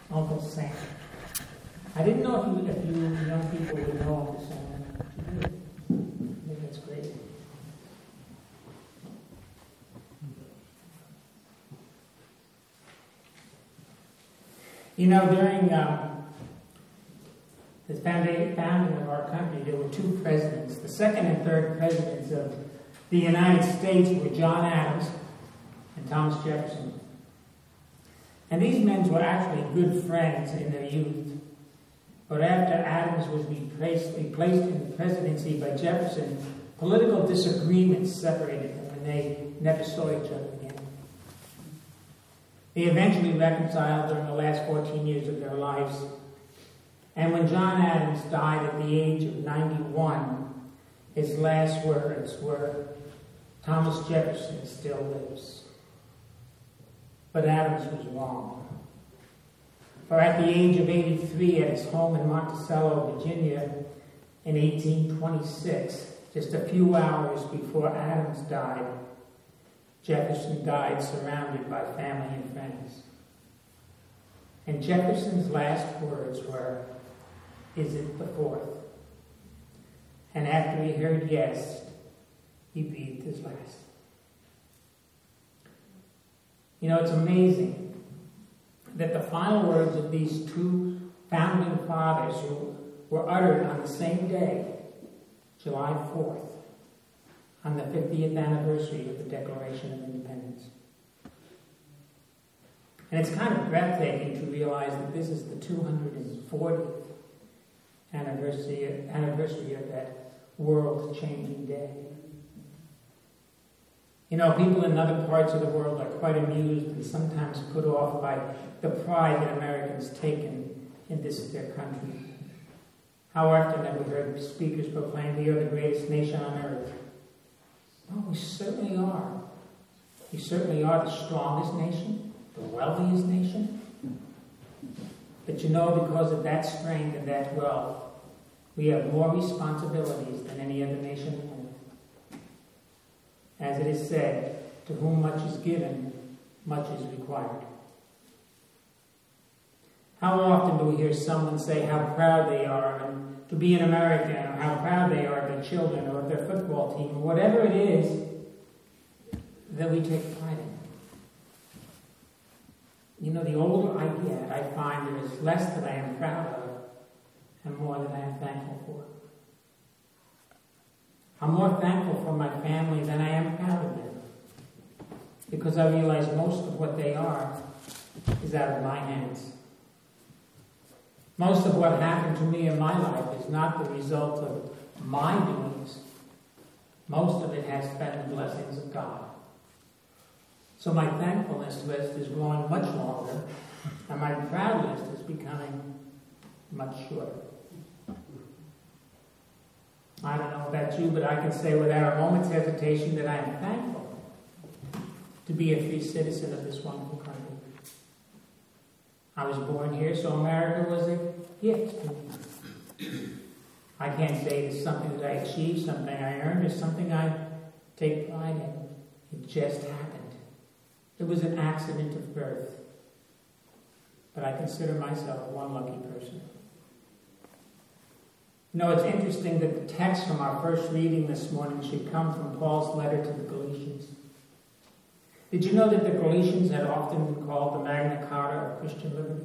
Uncle Sam. I didn't know if you young people would know Uncle Sam. You did. I think that's great. You know, during the founding of our country, there were two presidents. The second and third presidents of the United States were John Adams and Thomas Jefferson. And these men were actually good friends in their youth. But after Adams was replaced in the presidency by Jefferson, political disagreements separated them and they never saw each other again. They eventually reconciled during the last 14 years of their lives. And when John Adams died at the age of 91, his last words were, "Thomas Jefferson still lives." But Adams was wrong. For at the age of 83, at his home in Monticello, Virginia, in 1826, just a few hours before Adams died, Jefferson died surrounded by family and friends. And Jefferson's last words were, "Is it the 4th?" And after he heard yes, he breathed his last. You know, it's amazing that the final words of these two founding fathers were uttered on the same day, July 4th, on the 50th anniversary of the Declaration of Independence. And it's kind of breathtaking to realize that this is the 240th anniversary of that world-changing day. You know, people in other parts of the world are quite amused and sometimes put off by the pride that Americans take in this their country. How often have we heard speakers proclaim, "We are the greatest nation on earth"? Well, we certainly are. We certainly are the strongest nation, the wealthiest nation. But you know, because of that strength and that wealth, we have more responsibilities than any other nation on earth. As it is said, to whom much is given, much is required. How often do we hear someone say how proud they are to be an American, or how proud they are of their children, or of their football team, or whatever it is that we take pride in. You know, the older I get, I find there is less that I am proud of and more that I am thankful for. I'm more thankful for my family than I am proud of them, because I realize most of what they are is out of my hands. Most of what happened to me in my life is not the result of my doings. Most of it has been the blessings of God. So my thankfulness list is growing much longer, and my proud list is becoming much shorter. I don't know about you, but I can say without a moment's hesitation that I am thankful to be a free citizen of this wonderful country. I was born here, so America was a gift to me. I can't say it's something that I achieved, something I earned, or something I take pride in. It just happened. It was an accident of birth. But I consider myself one lucky person. You know, it's interesting that the text from our first reading this morning should come from Paul's letter to the Galatians. Did you know that the Galatians had often been called the Magna Carta of Christian liberty?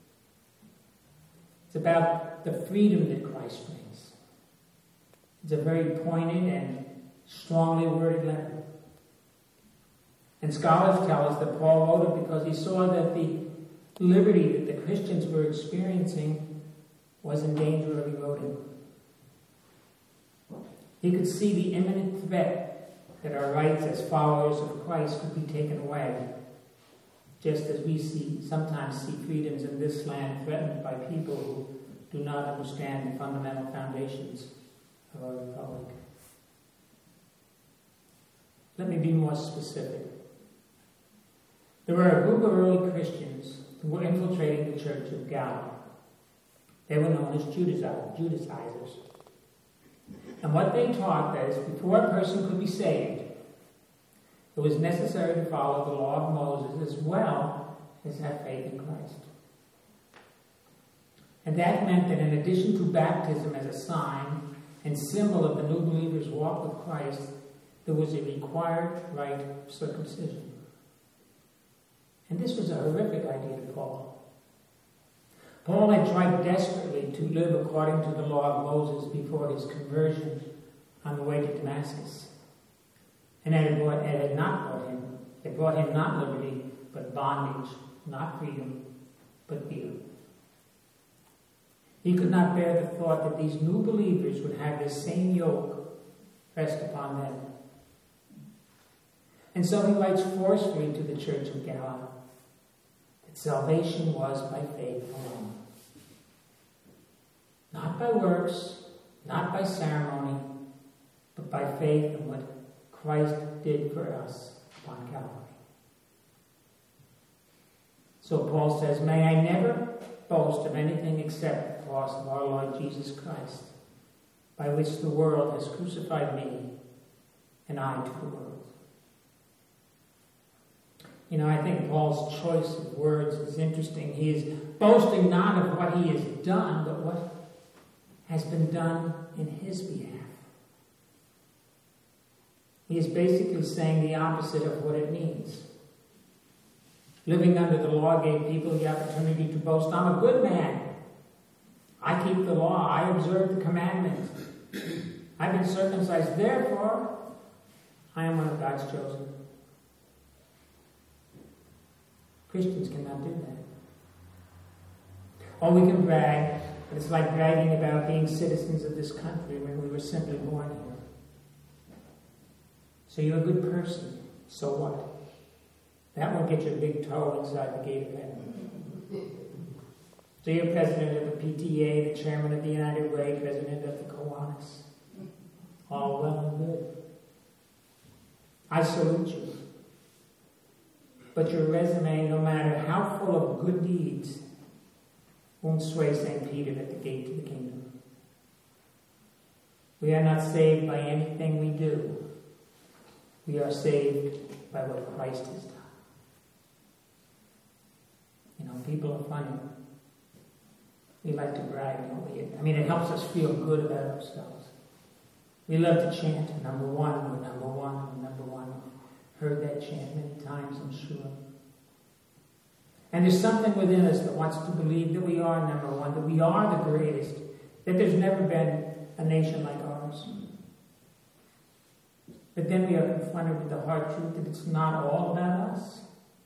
It's about the freedom that Christ brings. It's a very pointed and strongly worded letter. And scholars tell us that Paul wrote it because he saw that the liberty that the Christians were experiencing was in danger of eroding. He could see the imminent threat that our rights as followers of Christ could be taken away, just as we sometimes see freedoms in this land threatened by people who do not understand the fundamental foundations of our republic. Let me be more specific. There were a group of early Christians who were infiltrating the church of Galilee. They were known as Judaizers. And what they taught is, before a person could be saved, it was necessary to follow the law of Moses as well as have faith in Christ. And that meant that in addition to baptism as a sign and symbol of the new believer's walk with Christ, there was a required rite of circumcision. And this was a horrific idea to Paul. Paul had tried desperately to live according to the law of Moses before his conversion on the way to Damascus. And it had brought him not liberty, but bondage, not freedom, but fear. He could not bear the thought that these new believers would have this same yoke pressed upon them. And so he writes forcefully to the church of Galatia that salvation was by faith alone. Not by works, not by ceremony, but by faith in what Christ did for us upon Calvary. So Paul says, may I never boast of anything except the cross of our Lord Jesus Christ, by which the world has crucified me, and I to the world. You know, I think Paul's choice of words is interesting. He is boasting not of what he has done, but what has been done in his behalf. He is basically saying the opposite of what it means. Living under the law gave people the opportunity to boast, I'm a good man. I keep the law. I observe the commandments. I've been circumcised. Therefore, I am one of God's chosen. Christians cannot do that. Or we can brag, but it's like bragging about being citizens of this country when we were simply born here. So you're a good person. So what? That won't get your big toe inside the gate of heaven. So you're president of the PTA, the chairman of the United Way, president of the Kiwanis. All well and good. I salute you. But your resume, no matter how full of good deeds, won't sway St. Peter at the gate to the kingdom. We are not saved by anything we do. We are saved by what Christ has done. You know, people are funny. We like to brag, don't we? I mean, it helps us feel good about ourselves. We love to chant, number one, we're number one, we're number one. Heard that chant many times, I'm sure. And there's something within us that wants to believe that we are number one, that we are the greatest, that there's never been a nation like ours. But then we are confronted with the hard truth that it's not all about us.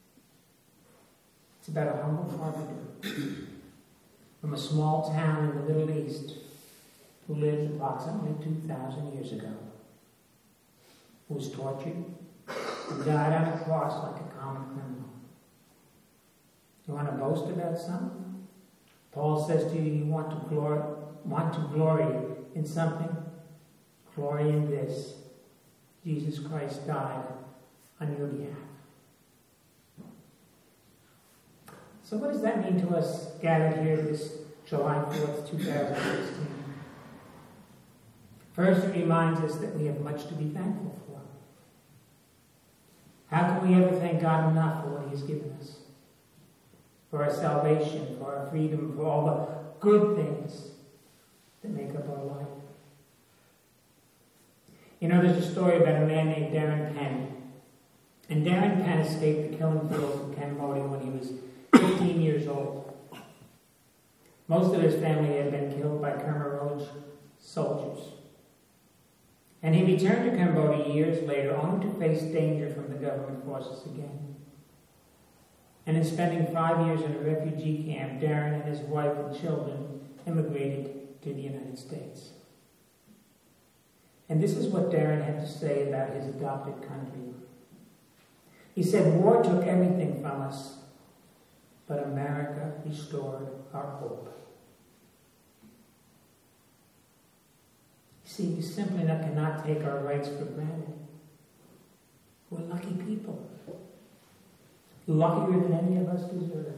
It's about a humble carpenter from a small town in the Middle East who lived approximately 2,000 years ago, who was tortured and died on a cross like a common criminal. You want to boast about something? Paul says to you, you want to glory in something? Glory in this. Jesus Christ died on your behalf. So what does that mean to us gathered here this July 4th, 2016? First, it reminds us that we have much to be thankful for. How can we ever thank God enough for what He has given us? For our salvation, for our freedom, for all the good things that make up our life. You know, there's a story about a man named Darren Penn. And Darren Penn escaped the killing fields of Cambodia when he was 15 years old. Most of his family had been killed by Khmer Rouge soldiers. And he returned to Cambodia years later only to face danger from the government forces again. And in spending 5 years in a refugee camp, Darren and his wife and children immigrated to the United States. And this is what Darren had to say about his adopted country. He said, war took everything from us, but America restored our hope. See, we simply cannot take our rights for granted. We're lucky people. Luckier than any of us deserve.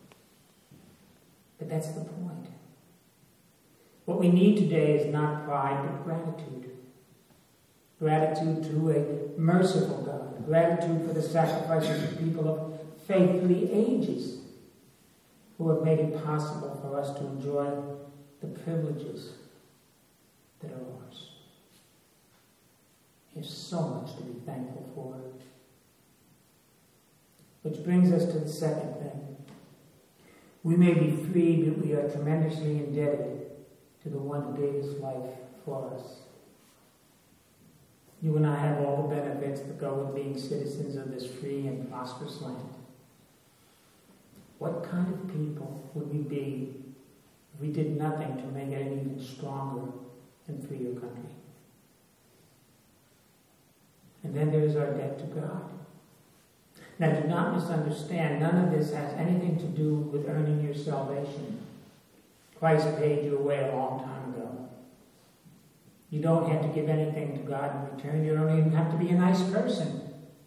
But that's the point. What we need today is not pride, but gratitude. Gratitude to a merciful God. Gratitude for the sacrifices of people of faith through the ages who have made it possible for us to enjoy the privileges that are ours. There's so much to be thankful for. Which brings us to the second thing. We may be free, but we are tremendously indebted to the one who gave his life for us. You and I have all the benefits that go with being citizens of this free and prosperous land. What kind of people would we be if we did nothing to make it an even stronger and freer country? And then there's our debt to God. Now, do not misunderstand. None of this has anything to do with earning your salvation. Christ paid your way a long time ago. You don't have to give anything to God in return. You don't even have to be a nice person.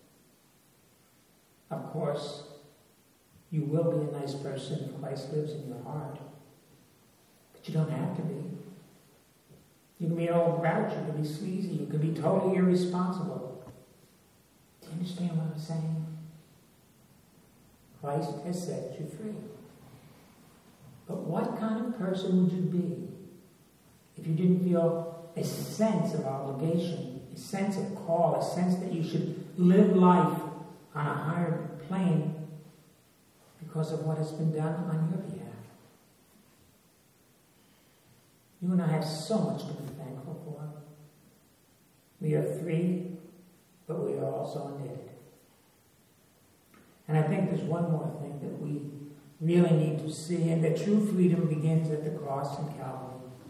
Of course, you will be a nice person if Christ lives in your heart. But you don't have to be. You can be an old grouch. You can be sleazy. You can be totally irresponsible. Do you understand what I'm saying? Christ has set you free. But what kind of person would you be if you didn't feel a sense of obligation, a sense of call, a sense that you should live life on a higher plane because of what has been done on your behalf? You and I have so much to be thankful for. We are free, but we are also indebted. And I think there's one more thing that we really need to see, and that true freedom begins at the cross in Calvary.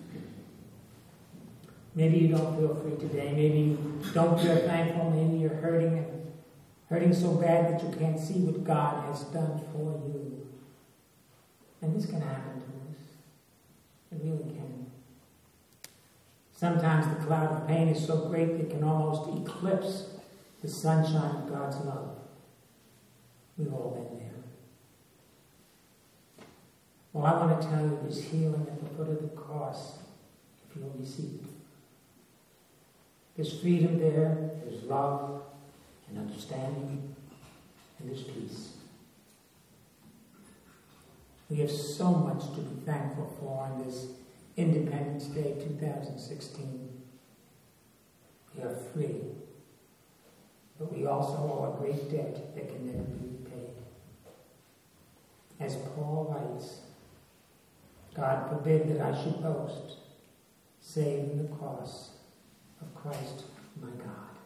Maybe you don't feel free today. Maybe you don't feel thankful. Maybe you're hurting so bad that you can't see what God has done for you. And this can happen to us. It really can. Sometimes the cloud of pain is so great that it can almost eclipse the sunshine of God's love. We've all been there. Well, I want to tell you there's healing at the foot of the cross if you'll receive it. There's freedom there, there's love and understanding, and there's peace. We have so much to be thankful for on this Independence Day 2016. We are free, but we also owe a great debt that can never be repaid. As Paul writes, God forbid that I should boast, save in the cross of Christ my God.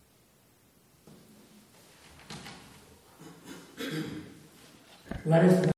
Let us